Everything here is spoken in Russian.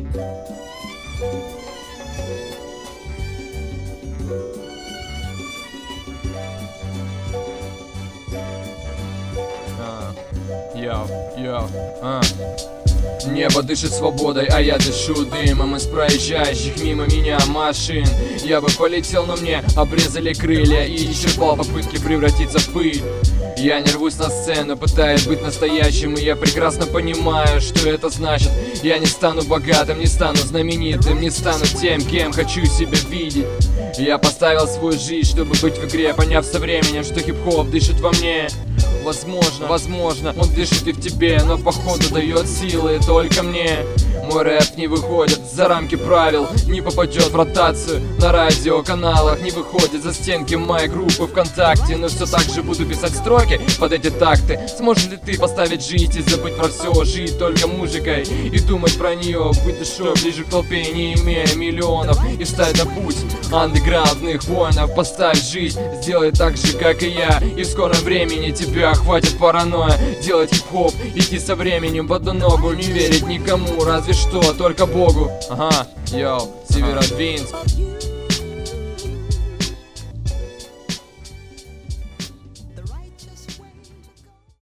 Небо дышит свободой, а я дышу дымом из проезжающих мимо меня машин. Я бы полетел, но мне обрезали крылья и исчерпал попытки превратиться в пыль. Я не рвусь на сцену, пытаясь быть настоящим, и я прекрасно понимаю, что это значит. Я не стану богатым, не стану знаменитым, не стану тем, кем хочу себя видеть. Я поставил свою жизнь, чтобы быть в игре, поняв со временем, что хип-хоп дышит во мне. Возможно, он дышит и в тебе, но походу дает силы только мне. Мой рэп не выходит за рамки правил, не попадет в ротацию на радиоканалах, не выходит за стенки моей группы ВКонтакте. Но все так же буду писать строки под эти такты. Сможешь ли ты поставить жить и забыть про все, жить только музыкой и думать про нее, быть душой ближе к толпе, не имея миллионов, и встать на путь андеграундных воинов. Поставь жизнь, сделай так же, как и я, и в скором времени тебя хватит паранойя. Делать хип-хоп, идти со временем в одну ногу, не верить никому, разве что только Богу. Ага, йоу, Северодвинск.